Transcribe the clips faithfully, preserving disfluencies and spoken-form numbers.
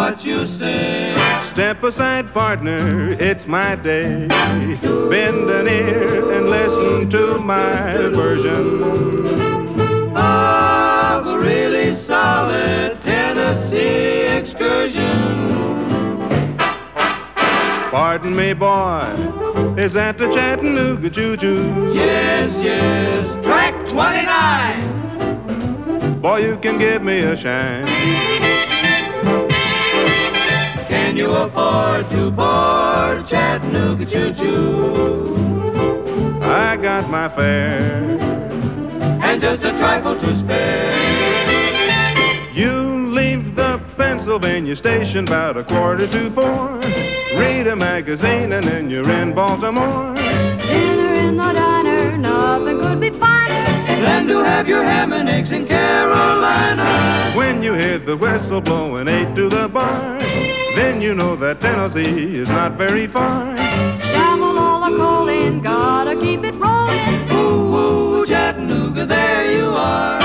what you say. Step aside, partner, it's my day. Bend an ear and listen to my version of a really solid Tennessee excursion. Pardon me, boy, is that the Chattanooga choo-choo? Yes, yes, track twenty-nine. Boy, you can give me a shine. Can you afford to board Chattanooga choo-choo? I got my fare and just a trifle to spare. You leave the Pennsylvania station about a quarter to four. Read a magazine and then you're in Baltimore. Dinner in the diner, nothing could be finer than to have your ham and eggs in Carolina. When you hear the whistle blowing eight to the bar, then you know that Tennessee is not very far. Shovel all the coal in, gotta keep it rolling. Ooh, ooh, Chattanooga, there you are.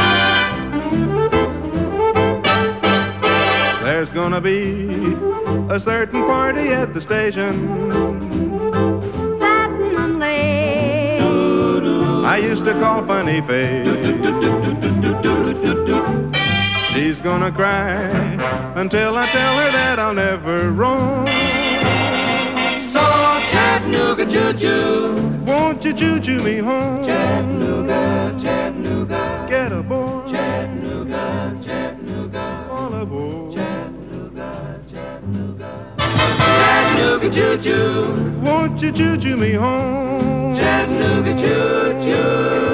There's gonna be a certain party at the station. Satin and lace. I used to call Funny Face. She's gonna cry until I tell her that I'll never roam. So Chattanooga choo-choo, won't you choo-choo me home? Chattanooga, Chattanooga, get aboard. Chattanooga, Chattanooga, all aboard. Chattanooga, Chattanooga, Chattanooga choo-choo, won't you choo-choo me home? Chattanooga choo-choo.